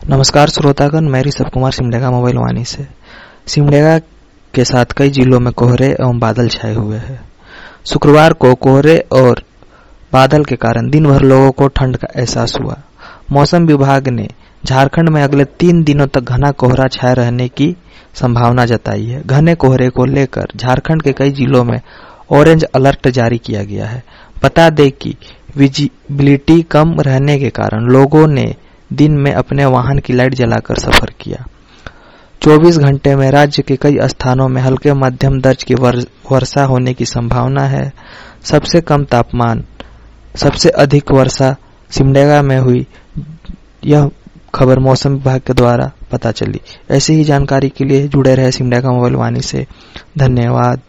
नमस्कार श्रोतागण, मैं ऋषभ कुमार सिमडेगा मोबाइल वाणी से। सिमडेगा के साथ कई जिलों में कोहरे एवं बादल छाए हुए हैं। शुक्रवार को कोहरे और बादल के कारण दिन भर लोगों को ठंड का एहसास हुआ। मौसम विभाग ने झारखंड में अगले 3 दिनों तक घना कोहरा छाए रहने की संभावना जताई है। घने कोहरे को लेकर झारखंड के कई जिलों में ऑरेंज अलर्ट जारी किया गया है। बता दें कि विजिबिलिटी कम रहने के कारण लोगों ने दिन में अपने वाहन की लाइट जलाकर सफर किया। 24 घंटे में राज्य के कई स्थानों में हल्के मध्यम दर्ज की वर्षा होने की संभावना है। सबसे कम तापमान, सबसे अधिक वर्षा सिमडेगा में हुई, यह खबर मौसम विभाग के द्वारा पता चली। ऐसी ही जानकारी के लिए जुड़े रहे सिमडेगा मोबाइल वाणी से। धन्यवाद।